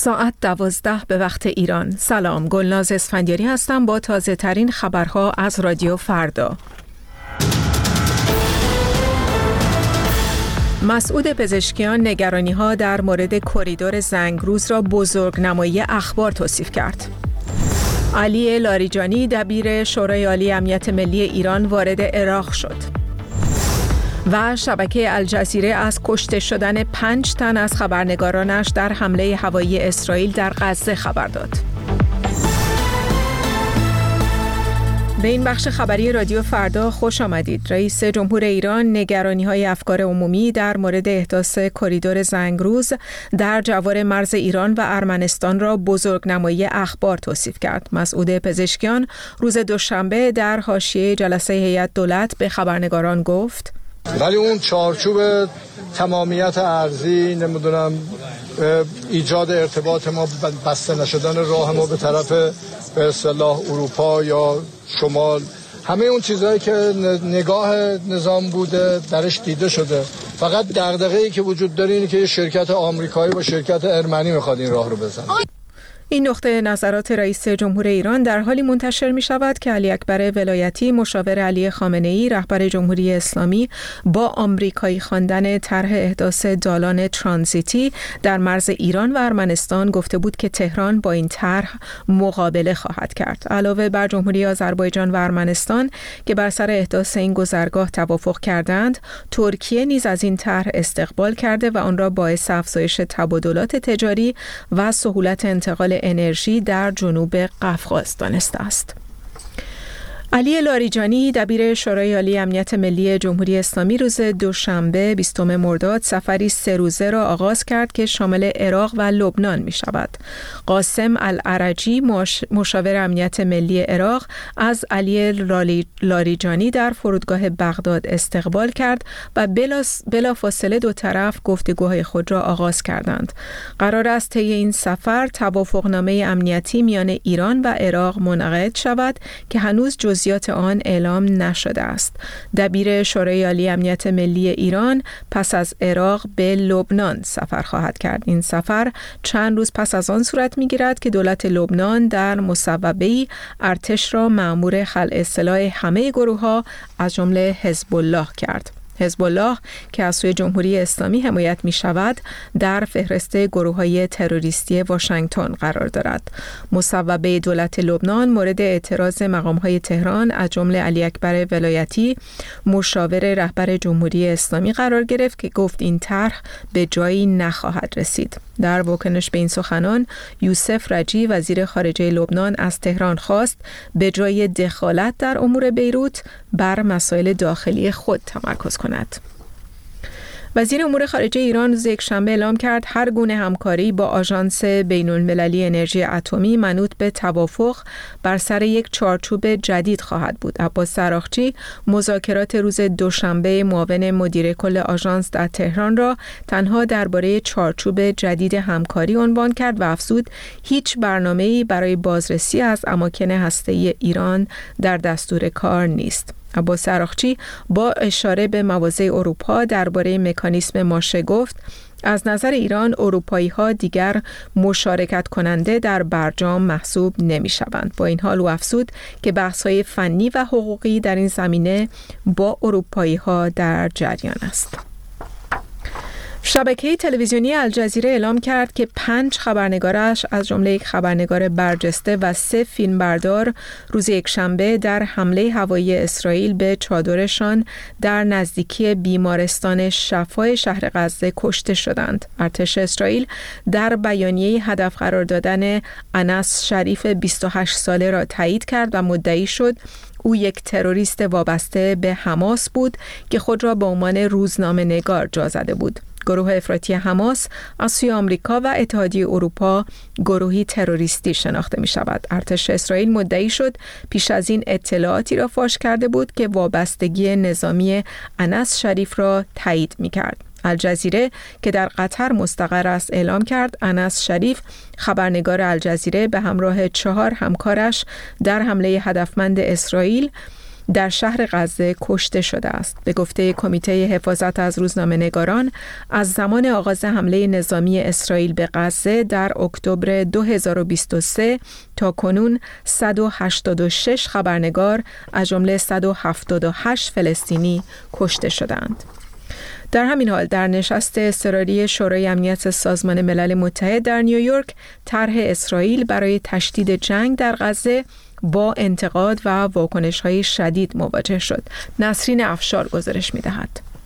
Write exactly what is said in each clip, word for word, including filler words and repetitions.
ساعت دوازده به وقت ایران. سلام، گلناز اسفندیاری هستم با تازه ترین خبرها از رادیو فردا. مسعود پزشکیان نگرانی‌ها در مورد کریدور زنگروز را بزرگنمایی اخبار توصیف کرد. علی لاریجانی دبیر شورای عالی امنیت ملی ایران وارد عراق شد. و شبکه الجزیره از کشته شدن پنج تن از خبرنگارانش در حمله هوایی اسرائیل در غزه خبر داد. به این بخش خبری رادیو فردا خوش آمدید. رئیس جمهور ایران نگرانی‌های افکار عمومی در مورد احداث کریدور زنگروز در جوار مرز ایران و ارمنستان را بزرگنمایی اخبار توصیف کرد. مسعود پزشکیان روز دوشنبه در حاشیه جلسه هیئت دولت به خبرنگاران گفت: ولی اون چارچوب تمامیت ارضی، نمیدونم ایجاد ارتباط ما، بسته نشدن راه ما به طرف به اصطلاح اروپا یا شمال، همه اون چیزهایی که نگاه نظام بوده درش دیده شده. فقط دغدغه‌ای که وجود داره اینه که شرکت آمریکایی با شرکت ارمنی میخواد این راه رو بزنه. این نقطه نظرات رئیس جمهور ایران در حالی منتشر می شود که علی اکبر ولایتی مشاور علی خامنه‌ای رهبر جمهوری اسلامی با آمریکایی خواندن طرح احداث دالان ترانزیتی در مرز ایران و ارمنستان گفته بود که تهران با این طرح مقابله خواهد کرد. علاوه بر جمهوری آذربایجان و ارمنستان که بر سر احداث این گذرگاه توافق کردند، ترکیه نیز از این طرح استقبال کرده و آن را باعث افزایش تبادلات تجاری و سهولت انتقال انرژی در جنوب قفقاز دانسته است. علی لاریجانی دبیر شورای عالی امنیت ملی جمهوری اسلامی روز دوشنبه بیستم مرداد سفری سه روزه را آغاز کرد که شامل عراق و لبنان می شود. قاسم العرجی مشاور امنیت ملی عراق از علی لاریجانی در فرودگاه بغداد استقبال کرد و بلا فاصله دو طرف گفتگوهای خود را آغاز کردند. قرار است طی این سفر توافقنامه امنیتی میان ایران و عراق منعقد شود که هنوز جز جزئیات آن اعلام نشده است. دبیر شورای عالی امنیت ملی ایران پس از عراق به لبنان سفر خواهد کرد. این سفر چند روز پس از آن صورت می‌گیرد که دولت لبنان در مصوبه‌ای ارتش را مأمور خلع سلاح همه گروه‌ها از جمله حزب الله کرد. حزب الله که از سوی جمهوری اسلامی حمایت می شود در فهرست گروه‌های تروریستی واشنگتن قرار دارد. مصوبه دولت لبنان مورد اعتراض مقام‌های تهران از جمله علی اکبر ولایتی مشاور رهبر جمهوری اسلامی قرار گرفت که گفت این طرح به جایی نخواهد رسید. در واکنش به این سخنان یوسف رجی وزیر خارجه لبنان از تهران خواست به جای دخالت در امور بیروت بر مسائل داخلی خود تمرکز کند. وزیر امور خارجه ایران روز یکشنبه اعلام کرد هر گونه همکاری با آژانس بین‌المللی انرژی اتمی منوط به توافق بر سر یک چارچوب جدید خواهد بود. عباس سراخچی مذاکرات روز دوشنبه معاون مدیر کل آژانس در تهران را تنها درباره چارچوب جدید همکاری عنوان کرد و افزود هیچ برنامه‌ای برای بازرسی از اماکن هسته‌ای ایران در دستور کار نیست. عباس سراخچی با اشاره به مواضع اروپا درباره مکانیسم ماشه گفت از نظر ایران اروپایی ها دیگر مشارکت کننده در برجام محسوب نمی شوند. با این حال او افزود که بحث های فنی و حقوقی در این زمینه با اروپایی ها در جریان است. شبکه تلویزیونی الجزیره اعلام کرد که پنج خبرنگارش از جمله یک خبرنگار برجسته و سه فیلمبردار روز یکشنبه در حمله هوایی اسرائیل به چادرشان در نزدیکی بیمارستان شفای شهر غزه کشته شدند. ارتش اسرائیل در بیانیه هدف قرار دادن انس شریف بیست و هشت ساله را تایید کرد و مدعی شد او یک تروریست وابسته به حماس بود که خود را به عنوان روزنامه نگار جا زده بود. گروه افراطی حماس از سوی آمریکا و اتحادیه اروپا گروهی تروریستی شناخته می شود. ارتش اسرائیل مدعی شد پیش از این اطلاعاتی را فاش کرده بود که وابستگی نظامی انس شریف را تایید می کرد. الجزیره که در قطر مستقر است اعلام کرد انس شریف خبرنگار الجزیره به همراه چهار همکارش در حمله هدفمند اسرائیل در شهر غزه کشته شده است. به گفته کمیته حفاظت از روزنامه‌نگاران، از زمان آغاز حمله نظامی اسرائیل به غزه در اکتبر دو هزار و بیست و سه تا کنون صد و هشتاد و شش خبرنگار از جمله صد و هفتاد و هشت فلسطینی کشته شدند. در همین حال در نشست اضطراری شورای امنیت سازمان ملل متحد در نیویورک، طرح اسرائیل برای تشدید جنگ در غزه با انتقاد و واکنش‌های شدید مواجه شد. نسرین افشار گزارش می‌دهد.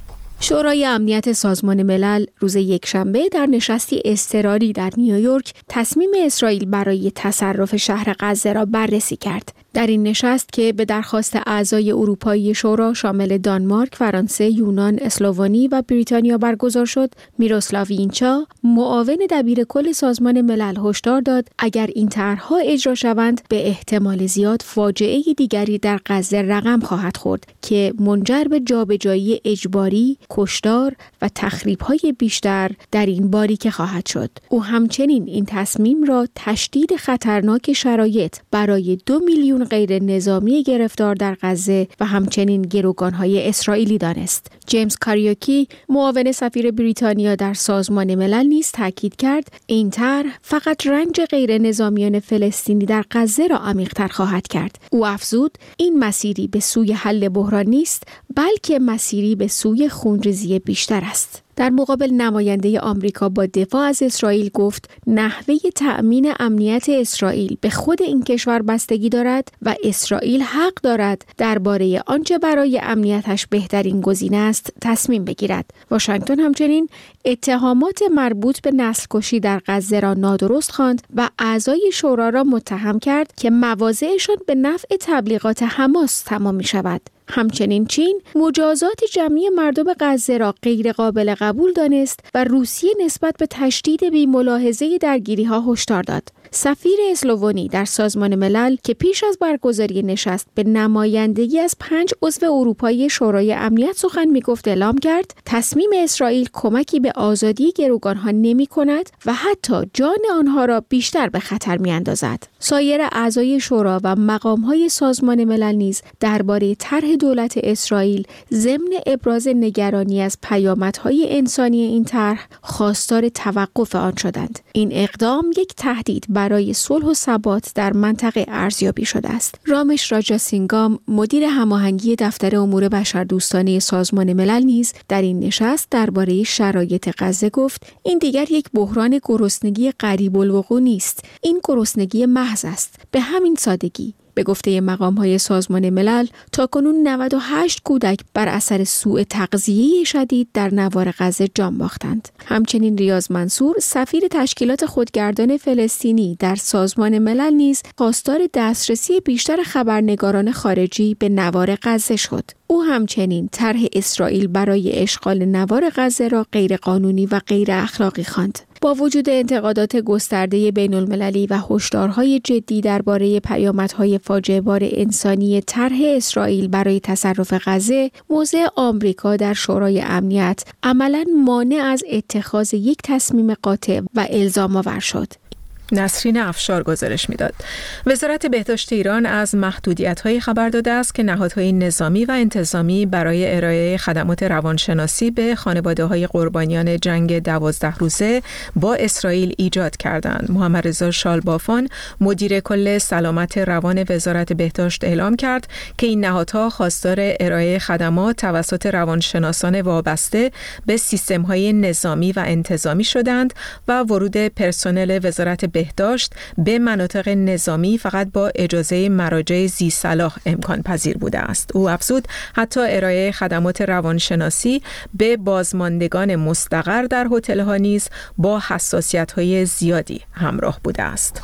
شورای امنیت سازمان ملل روز یکشنبه در نشستی اضطراری در نیویورک تصمیم اسرائیل برای تصرف شهر غزه را بررسی کرد. در این نشست که به درخواست اعضای اروپایی شورا شامل دانمارک، فرانسه، یونان، اسلوونی و بریتانیا برگزار شد، میروسلاو اینچا، معاون دبیر کل سازمان ملل هشدار داد اگر این طرح‌ها اجرا شوند به احتمال زیاد فاجعه دیگری در غزه رقم خواهد خورد که منجر به جابجایی اجباری، کشتار و تخریب‌های بیشتر در این باریکه خواهد شد. او همچنین این تصمیم را تشدید خطرناک شرایط برای دو میلیون غیر نظامی گرفتار در غزه و همچنین گروگان‌های اسرائیلی دانست. جیمز کاریوکی، معاون سفیر بریتانیا در سازمان ملل نیز تاکید کرد این طرح فقط رنج غیر نظامیان فلسطینی در غزه را عمیق‌تر خواهد کرد. او افزود این مسیری به سوی حل بحران نیست، بلکه مسیری به سوی خونریزی بیشتر است. در مقابل نماینده آمریکا با دفاع از اسرائیل گفت نحوه تأمین امنیت اسرائیل به خود این کشور بستگی دارد و اسرائیل حق دارد درباره آنچه برای امنیتش بهترین گزینه است تصمیم بگیرد. واشنگتن همچنین اتهامات مربوط به نسل کشی در غزه را نادرست خواند و اعضای شورا را متهم کرد که مواضعشان به نفع تبلیغات حماس تمام می شود. همچنین چین مجازات جمعی مردم غزه را غیر قابل قبول دانست و روسیه نسبت به تشدید بی‌ملاحظه درگیری‌ها هشدار داد. سفیر اسلوونی در سازمان ملل که پیش از برگزاری نشست به نمایندگی از پنج عضو اروپایی شورای امنیت سخن می‌گفت اعلام کرد تصمیم اسرائیل کمکی به آزادی گروگان‌ها نمی‌کند و حتی جان آنها را بیشتر به خطر می‌اندازد. سایر اعضای شورا و مقام‌های سازمان ملل نیز درباره طرح دولت اسرائیل ضمن ابراز نگرانی از پیامدهای انسانی این طرح خواستار توقف آن شدند. این اقدام یک تهدید برای صلح و ثبات در منطقه ارزیابی شده است. رامش راجاسینگام، مدیر هماهنگی دفتر امور بشردوستانه سازمان ملل نیز در این نشست درباره شرایط غزه گفت این دیگر یک بحران گرسنگی قریب الوقوع نیست. این گرسنگی محض است. به همین سادگی. به گفته مقام‌های سازمان ملل تاکنون نود و هشت کودک بر اثر سوء تغذیه شدید در نوار غزه جان باختند. همچنین ریاض منصور، سفیر تشکیلات خودگردان فلسطینی در سازمان ملل نیز خواستار دسترسی بیشتر خبرنگاران خارجی به نوار غزه شد. او همچنین طرح اسرائیل برای اشغال نوار غزه را غیرقانونی و غیر اخلاقی خواند. با وجود انتقادات گسترده بین‌المللی و هشدارهای جدی درباره پیامدهای فاجعه‌بار انسانی طرح اسرائیل برای تصرف غزه، موضع آمریکا در شورای امنیت عملاً مانع از اتخاذ یک تصمیم قاطع و الزام‌آور شد. نسرین افشار گزارش میداد. وزارت بهداشت ایران از محدودیت‌های خبر داده است که نهادهای نظامی و انتظامی برای ارائه خدمات روانشناسی به خانواده‌های قربانیان جنگ دوازده روزه با اسرائیل ایجاد کردند. محمد رضا شالبافان، مدیر کل سلامت روان وزارت بهداشت اعلام کرد که این نهادها خواستار ارائه خدمات توسط روانشناسان وابسته به سیستم‌های نظامی و انتظامی شدند و ورود پرسنل وزارت بهداشت به مناطق نظامی فقط با اجازه مراجع ذی صلاح امکان پذیر بوده است. او افزود حتی ارائه خدمات روانشناسی به بازماندگان مستقر در هتل‌ها نیز با حساسیت‌های زیادی همراه بوده است.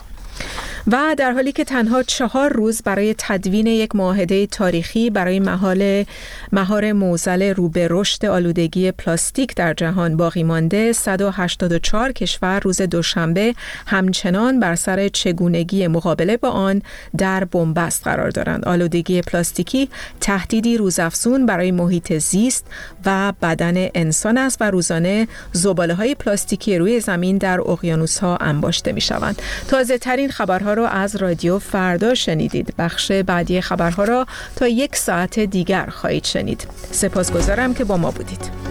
و در حالی که تنها چهار روز برای تدوین یک معاهده تاریخی برای مهار مهار معضل رو به رشد آلودگی پلاستیک در جهان باقی مانده، صد و هشتاد و چهار کشور روز دوشنبه همچنان بر سر چگونگی مقابله با آن در بنبست قرار دارند. آلودگی پلاستیکی تهدیدی روزافزون برای محیط زیست و بدن انسان است و روزانه زباله‌های پلاستیکی روی زمین در اقیانوس‌ها انباشته می‌شوند. تازه‌ترین خبرها خبرها را از رادیو فردا شنیدید. بخش بعدی خبرها را تا یک ساعت دیگر خواهید شنید. سپاسگزارم که با ما بودید.